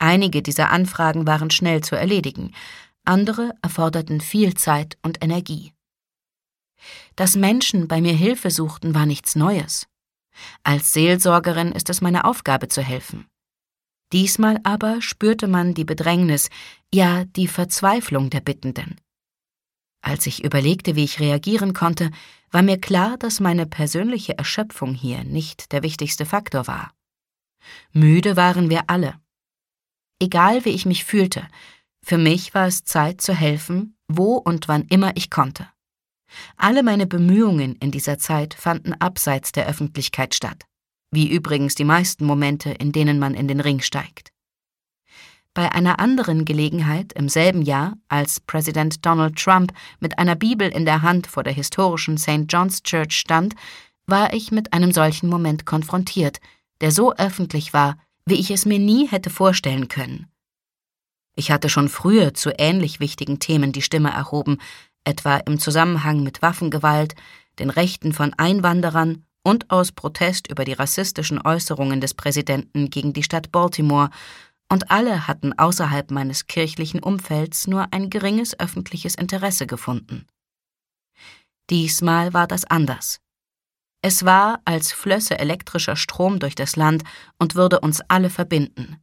Einige dieser Anfragen waren schnell zu erledigen, andere erforderten viel Zeit und Energie. Dass Menschen bei mir Hilfe suchten, war nichts Neues. Als Seelsorgerin ist es meine Aufgabe zu helfen. Diesmal aber spürte man die Bedrängnis, ja die Verzweiflung der Bittenden. Als ich überlegte, wie ich reagieren konnte, war mir klar, dass meine persönliche Erschöpfung hier nicht der wichtigste Faktor war. Müde waren wir alle. Egal wie ich mich fühlte, für mich war es Zeit zu helfen, wo und wann immer ich konnte. Alle meine Bemühungen in dieser Zeit fanden abseits der Öffentlichkeit statt, wie übrigens die meisten Momente, in denen man in den Ring steigt. Bei einer anderen Gelegenheit im selben Jahr, als Präsident Donald Trump mit einer Bibel in der Hand vor der historischen St. John's Church stand, war ich mit einem solchen Moment konfrontiert, der so öffentlich war, wie ich es mir nie hätte vorstellen können. Ich hatte schon früher zu ähnlich wichtigen Themen die Stimme erhoben, etwa im Zusammenhang mit Waffengewalt, den Rechten von Einwanderern und aus Protest über die rassistischen Äußerungen des Präsidenten gegen die Stadt Baltimore, und alle hatten außerhalb meines kirchlichen Umfelds nur ein geringes öffentliches Interesse gefunden. Diesmal war das anders. Es war, als flösse elektrischer Strom durch das Land und würde uns alle verbinden.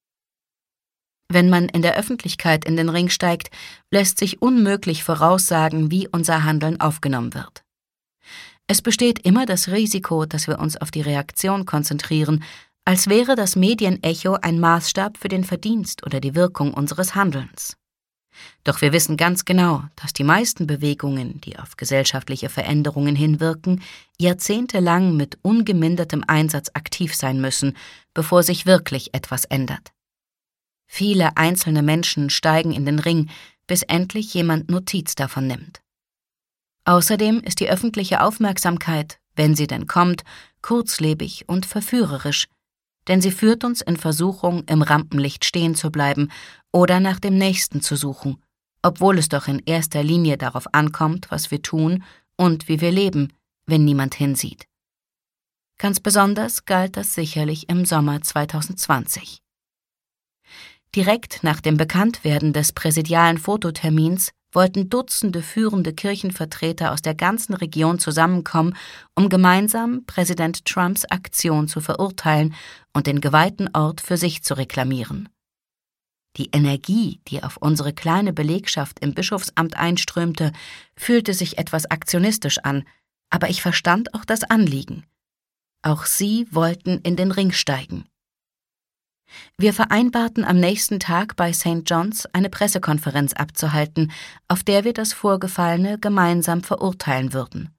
Wenn man in der Öffentlichkeit in den Ring steigt, lässt sich unmöglich voraussagen, wie unser Handeln aufgenommen wird. Es besteht immer das Risiko, dass wir uns auf die Reaktion konzentrieren, als wäre das Medienecho ein Maßstab für den Verdienst oder die Wirkung unseres Handelns. Doch wir wissen ganz genau, dass die meisten Bewegungen, die auf gesellschaftliche Veränderungen hinwirken, jahrzehntelang mit ungemindertem Einsatz aktiv sein müssen, bevor sich wirklich etwas ändert. Viele einzelne Menschen steigen in den Ring, bis endlich jemand Notiz davon nimmt. Außerdem ist die öffentliche Aufmerksamkeit, wenn sie denn kommt, kurzlebig und verführerisch, denn sie führt uns in Versuchung, im Rampenlicht stehen zu bleiben oder nach dem Nächsten zu suchen, obwohl es doch in erster Linie darauf ankommt, was wir tun und wie wir leben, wenn niemand hinsieht. Ganz besonders galt das sicherlich im Sommer 2020. Direkt nach dem Bekanntwerden des präsidialen Fototermins wollten Dutzende führende Kirchenvertreter aus der ganzen Region zusammenkommen, um gemeinsam Präsident Trumps Aktion zu verurteilen und den geweihten Ort für sich zu reklamieren. Die Energie, die auf unsere kleine Belegschaft im Bischofsamt einströmte, fühlte sich etwas aktionistisch an, aber ich verstand auch das Anliegen. Auch sie wollten in den Ring steigen. Wir vereinbarten am nächsten Tag bei St. John's eine Pressekonferenz abzuhalten, auf der wir das Vorgefallene gemeinsam verurteilen würden.